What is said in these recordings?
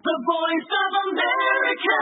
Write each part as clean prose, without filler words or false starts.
The Voice of America.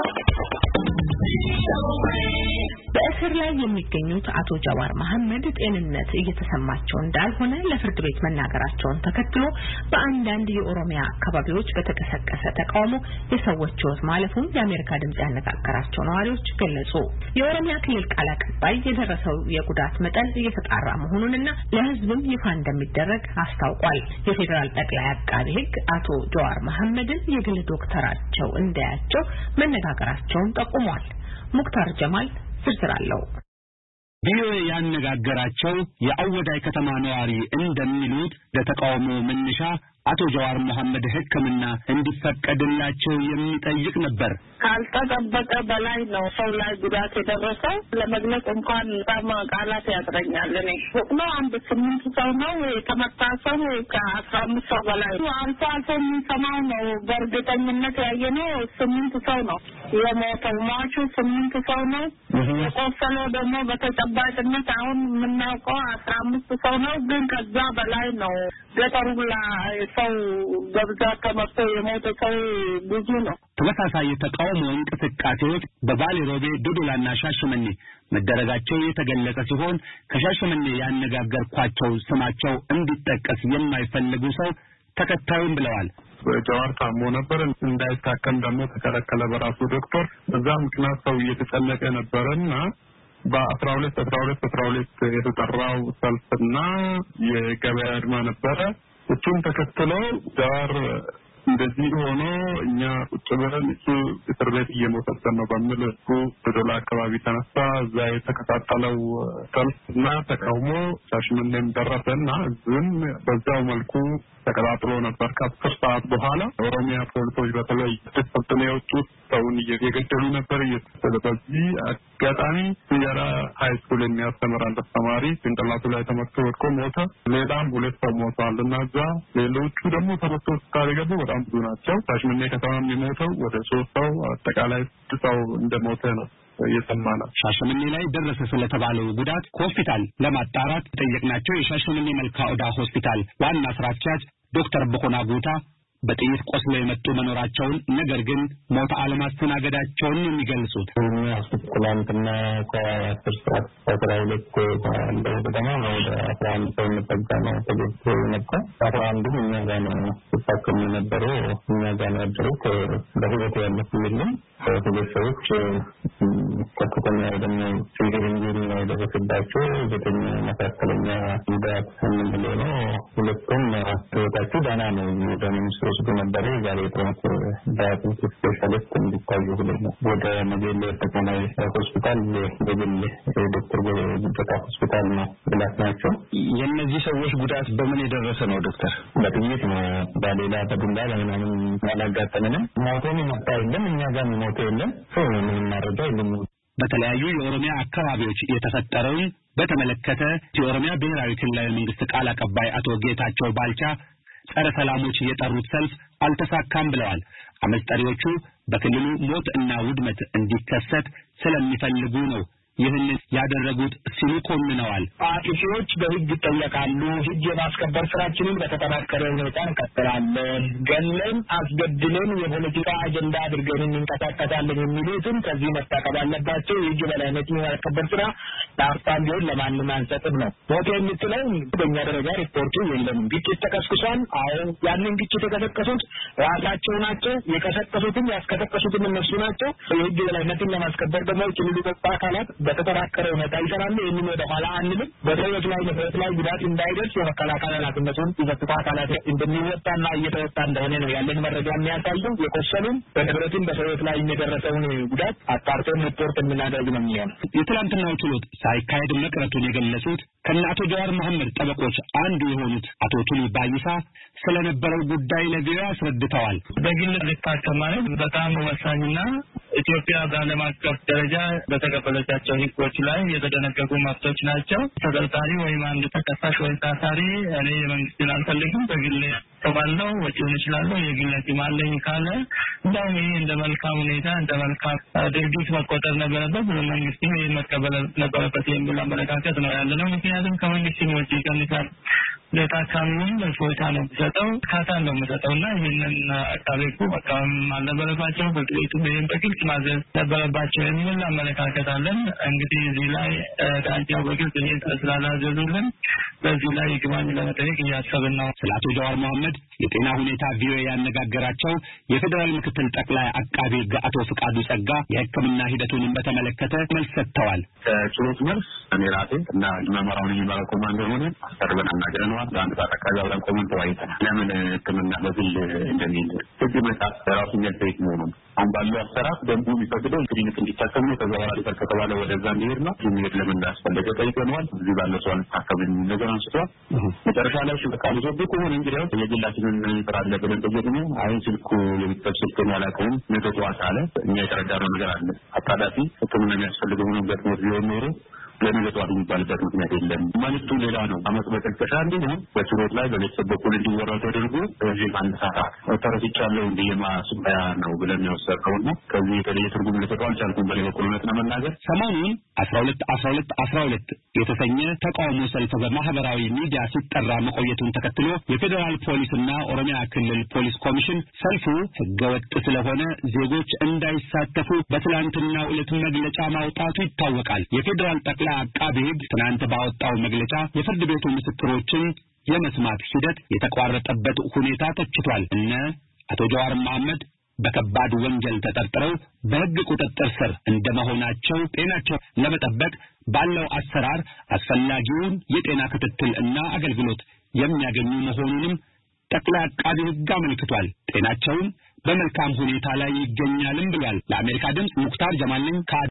በእስር ላይ የሚገኙት አቶ ጃዋር መሐመድ ጤንነት እየተሰማቸው እንዳልሆነ ለፍርድ ቤት መናገራቸውን ተከትሎ በአንዳንድ የኦሮሚያ አካባቢዎች በተቀሰቀሰ ተቃውሞ የሰዎች ሕይወት ማለፉን የአሜሪካ ድምጽ ያነጋገራቸው ነዋሪዎች ገለጹ። የኦሮሚያ ክልል ቃል አቀባይ የደረሰው የጉዳት መጠን እየተጣራ መሆኑንና ለሕዝብም ይፋ እንደሚደረግ አስታውቋል። የፌዴራል ጠቅላይ አቃቤ ሕግ አቶ ጃዋር መሐመድን የግል ዶክተራቸው እንዳያቸው መነጋገራቸውን ጠቁሟል። ሙክታር ጀማል ዝርዝር አለው። ቪኦኤ ያነጋገራቸው የአወዳይ ከተማ ነዋሪ እንደሚሉት ለተቃውሞ መነሻ አቶ ጃዋር መሐመድ ሕክምና እንዲፈቀድላቸው የሚጠይቅ ነበር። ካልተጠበቀ በላይ ነው ሰው ላይ ጉዳት የደረሰው። ለመግለጽ እንኳን በጣም ቃላት ያጥረኛል። እኔ ነው አንድ 8 ሰው ነው የተመታ ሰው ከ15 ሰው በላይ አልፎ አልፎ የሚሰማው ነው። በእርግጠኝነት ያየነው 8 ሰው ነው የሞተው። ሟቹ 8 ሰው ነው። የቆሰለው ደግሞ በተጨባጭነት አሁን የምናውቀው 15 ሰው ነው። ግን ከዛ በላይ ነው። ገጠሩ ላይ ሰው በብዛት ተመቶ የሞተ ሰው ብዙ ነው። ተመሳሳይ የተቃውሞ እንቅስቃሴዎች በባሌ ሮቤ፣ ዶዶላና ሻሸመኔ መደረጋቸው የተገለጸ ሲሆን ከሻሸመኔ ያነጋገርኳቸው ስማቸው እንዲጠቀስ የማይፈልጉ ሰው ተከታዩም ብለዋል። ጃዋር ታሞ ነበር እንዳይታከም ደግሞ ተከለከለ በራሱ ዶክተር። በዛ ምክንያት ሰው እየተጨነቀ ነበርና በ12 የተጠራው ሰልፍና የገበያ አድማ ነበረ። እሱን ተከትሎ ጃዋር እንደዚህ ሆኖ እኛ ቁጭ ብለን እሱ እስር ቤት እየሞተበት ነው በሚል እሱ በዶላ አካባቢ ተነሳ። እዛ የተከታተለው ሰልፍና ተቃውሞ ሻሸመኔም ደረሰና ዝም በዛው መልኩ ተቀጣጥሎ ነበር። ከ10 ሰዓት በኋላ ኦሮሚያ ፖሊሶች በተለይ ተፈጥነው የወጡት ሰውን እየገደሉ ነበር። በዚህ አጋጣሚ ሲያራ ሃይስኩል የሚያስተምር አንድ ተማሪ ጭንቅላቱ ላይ ተመቶ ወድቆ ሞተ። ሌላም 2 ሰው ሞተዋልና እዛ ሌሎቹ ደግሞ ተመቶ ታሪገቡ በጣም ብዙ ናቸው። ሻሸመኔ ከተማ የሚሞተው ወደ 3 ሰው አጠቃላይ 6 ሰው እንደሞተ ነው የሰማና ሻሸመኔ ላይ ደረሰ ስለተባለው ጉዳት ሆስፒታል ለማጣራት ጠየቅናቸው። የሻሸመኔ መልካ ኦዳ ሆስፒታል ዋና ስራ አስኪያጅ ዶክተር በኮና ጉታ በጥይት ቆስለው የመጡ መኖራቸውን ነገር ግን ሞት አለማስተናገዳቸውን የሚገልጹት ትላንትና ከ10 ሰዓት 12 ባለው ገደማ ወደ 11 ሰው መጠጋና ተገኝቶ ነበር። 11 እኛ ጋር ነው ሲታከሙ ነበሩ። እኛ ጋር ነው ያደሩት። በህይወት ያሉት የለም። ሁለት ሰዎች ከፍተኛ ደግሞ ሲቪል ኢንጁሪ ነው የደረሰባቸው። 9 መካከለኛ ጉዳት ምንድነው ነው። ሁለቱም ህይወታቸው ደህና ነው። ሚኒስትሮች ነበር ዛሬ ዳያቤቲስ ስፔሻሊስት እንዲታዩ ብለው ወደ መገሌ ተቀናይ ሆስፒታል በግል ዶክተር ጉዳታ ሆስፒታል ነው ብላስናቸው። የእነዚህ ሰዎች ጉዳት በምን የደረሰ ነው ዶክተር? በጥይት ነው። በሌላ በዱላ ለምናምን ያላጋጠመንም ሞቶን መጣ የለም። እኛ ጋር ሞቶ የለም። ሰው ምንም ማረጃ የለም። በተለያዩ የኦሮሚያ አካባቢዎች የተፈጠረውን በተመለከተ የኦሮሚያ ብሔራዊ ክልላዊ መንግስት ቃል አቀባይ አቶ ጌታቸው ባልቻ ጸረ ሰላሞች የጠሩት ሰልፍ አልተሳካም ብለዋል። አመልጣሪዎቹ በክልሉ ሞት እና ውድመት እንዲከሰት ስለሚፈልጉ ነው ይህን ያደረጉት ሲሉ ኮንነዋል። አጥፊዎች በህግ ይጠየቃሉ። ህግ የማስከበር ስራችንን በተጠናከረ ሁኔታ እንቀጥላለን። ገለን አስገድለን የፖለቲካ አጀንዳ አድርገን እንንቀሳቀሳለን የሚሉትን ከዚህ መታቀብ አለባቸው። የህግ በላይነትን የማስከበር ስራ ለአፍታም ቢሆን ለማንም አንሰጥም ነው። ሞት የምትለው በእኛ ደረጃ ሪፖርቱ የለም። ግጭት ተቀስቅሷል። አዎ ያንን ግጭት የተቀሰቀሱት ራሳቸው ናቸው። የቀሰቀሱትም ያስቀሰቀሱትም እነሱ ናቸው። የህግ በላይነትን ለማስከበር ደግሞ ክልሉ አካላት በተጠናከረ ሁኔታ ይሰራሉ። ይህንን ወደ ኋላ አንልም። በሰዎች ላይ ንብረት ላይ ጉዳት እንዳይደርስ የመከላከያ ኃላፊነቱን የጸጥታ አካላት እንደሚወጣና እየተወጣ እንደሆነ ነው ያለን መረጃ የሚያሳየው። የቆሰሉም በንብረትም በሰዎች ላይ የደረሰውን ጉዳት አጣርተን ሪፖርት የምናደርግ ነው የሚሆነው። የትላንትናው ችሎት ሳይካሄድ መቅረቱን የገለጹት ከነ አቶ ጃዋር መሐመድ ጠበቆች አንዱ የሆኑት አቶ ቱሊ ባይሳ ስለነበረው ጉዳይ ለቪኦኤ አስረድተዋል። በግል ልታከም ማለት በጣም ወሳኝና ኢትዮጵያ በዓለም አቀፍ ደረጃ በተቀበለቻቸው ህጎች ላይ የተደነገጉ መብቶች ናቸው። ተጠርጣሪ ወይም አንድ ተከሳሽ ወይም ታሳሪ እኔ የመንግስትን አልፈልግም በግል ተባለው ወጪውን ይችላልው የግል ሐኪም አለኝ ካለ እንደውም ይሄ እንደ መልካም ሁኔታ እንደ መልካም ድርጊት መቆጠር ነበረበት። መንግስት ይሄን መቀበል ነበረበት የሚል አመለካከት ነው ያለነው። ምክንያቱም ከመንግስት ወጪ ይቀንሳል ለታካሚውም እፎይታ ነው የሚሰጠው፣ እርካታ ነው የሚሰጠውና ይህንን አቃቤ ሕጉ መቃወም አልነበረባቸው፣ ፍርድ ቤቱ ይህን በግልጽ ማዘዝ ነበረባቸው የሚል አመለካከት አለን። እንግዲህ እዚህ ላይ ዳኛው በግልጽ ይህን ስላላዘዙልን በዚህ ላይ ይግባኝ ለመጠየቅ እያሰብን ነው። ስለ አቶ ጀዋር መሐመድ የጤና ሁኔታ ቪኦኤ ያነጋገራቸው የፌዴራል ምክትል ጠቅላይ አቃቤ ሕግ አቶ ፍቃዱ ጸጋ የሕክምና ሂደቱን በተመለከተ መልስ ሰጥተዋል። ከችሎት መልስ እኔ ራሴ እና መመራውን የሚመራው ኮማንደር ሆነ አስተርበን አናግረነዋል። በአንድ ሰዓት አካባቢ አብረን ቆመን ተወያይተናል። ለምን ሕክምና በግል እንደሚል ሕግ መጣት ራሱ የሚያስጠይቅ መሆኑን አሁን ባለው አሰራር ደንቡ የሚፈቅደው ክሊኒክ እንዲታከም ነው። ከዛ በኋላ ሊፈር ከተባለ ወደዛ እንዲሄድ ነው። የሚሄድ ለምን እንዳስፈለገ ጠይቀነዋል። እዚህ ባለው ሰው አልታከም የሚል ነገር አንስቷል። መጨረሻ ላይ በቃ ሊዞብ ከሆነ እንግዲያው የግላችንን ስራ አለ ብለን ጠየቅነው። አሁን ስልኩ የቤተሰብ ስልክ ነው ያላቀውም ነገ ጠዋት አለ። እኛ የተረዳነው ነገር አለ። አጣዳፊ ሕክምና የሚያስፈልገው ነው ገጥሞት ቢሆን ኖሮ ለነገ ጠዋት የሚባልበት ምክንያት የለም። መልዕክቱ ሌላ ነው። አመት በቀጥታ እንዲሆን በችሎት ላይ በቤተሰብ በኩል እንዲወራ ተደርጎ ከዚህ አንድ ሰዓት ተረስቻለሁ እንደ የማስባያ ነው ብለን ያወሰድነውና ከዚህ የተለየ ትርጉም ልሰጠው አልቻልኩም። በሌላ በኩል እውነት ለመናገር ሰሞኑን 12 የተሰኘ ተቃውሞ ሰልፍ በማህበራዊ ሚዲያ ሲጠራ መቆየቱን ተከትሎ የፌዴራል ፖሊስና ኦሮሚያ ክልል ፖሊስ ኮሚሽን ሰልፉ ህገወጥ ስለሆነ ዜጎች እንዳይሳተፉ በትላንትናው ዕለት መግለጫ ማውጣቱ ይታወቃል። የፌዴራል ጠቅላይ አቃቤ ሕግ ትናንት ባወጣው መግለጫ የፍርድ ቤቱ ምስክሮችን የመስማት ሂደት የተቋረጠበት ሁኔታ ተችቷል። አቶ ጀዋር መሐመድ በከባድ ወንጀል ተጠርጥረው በሕግ ቁጥጥር ስር እንደመሆናቸው ጤናቸው ለመጠበቅ ባለው አሰራር አስፈላጊውን የጤና ክትትል እና አገልግሎት የሚያገኙ መሆኑንም ጠቅላይ አቃቤ ሕግ አመልክቷል። ጤናቸውን በመልካም ሁኔታ ላይ ይገኛልም ብሏል። ለአሜሪካ ድምፅ ሙክታር ጀማል ነኝ።